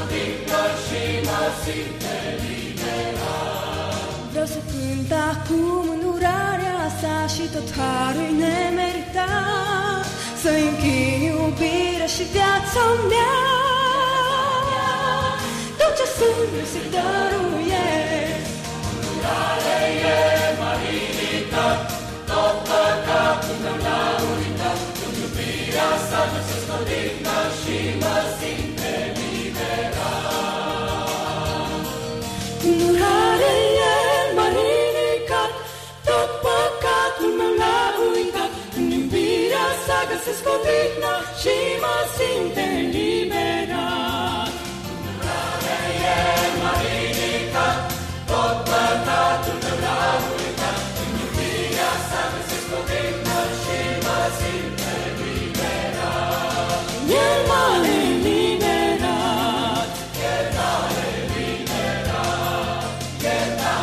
digno și mă simte liberat. Vreau să cânt acum înurarea sa și tot harul nemeritat, să-i închin iubirea și viața mea. Tot ce sunt să-i dăruiesc. Înurare e m-a ridicat, tot păcatul meu l-a uitat. În iubirea sa găsesc o dignă și mă simte liberat. Înurare El m-a ridicat, tot păcatul meu l-a uitat. În iubirea sa găsesc o dignă și mă simte liberat. Înurare e m-a ridicat, tot păcatul meu l-a uitat. În iubirea sa găsesc o dignă și mă simte liberat. El m-a eliberat. El m-a eliberat. El m-a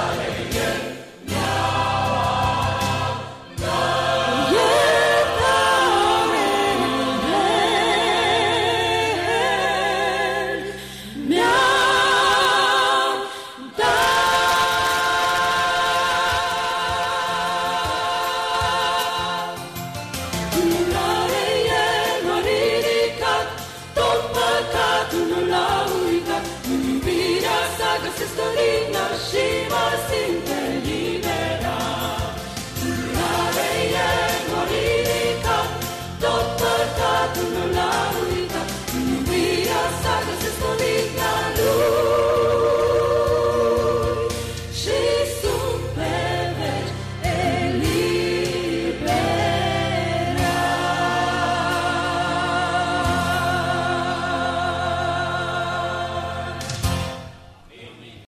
Găsesc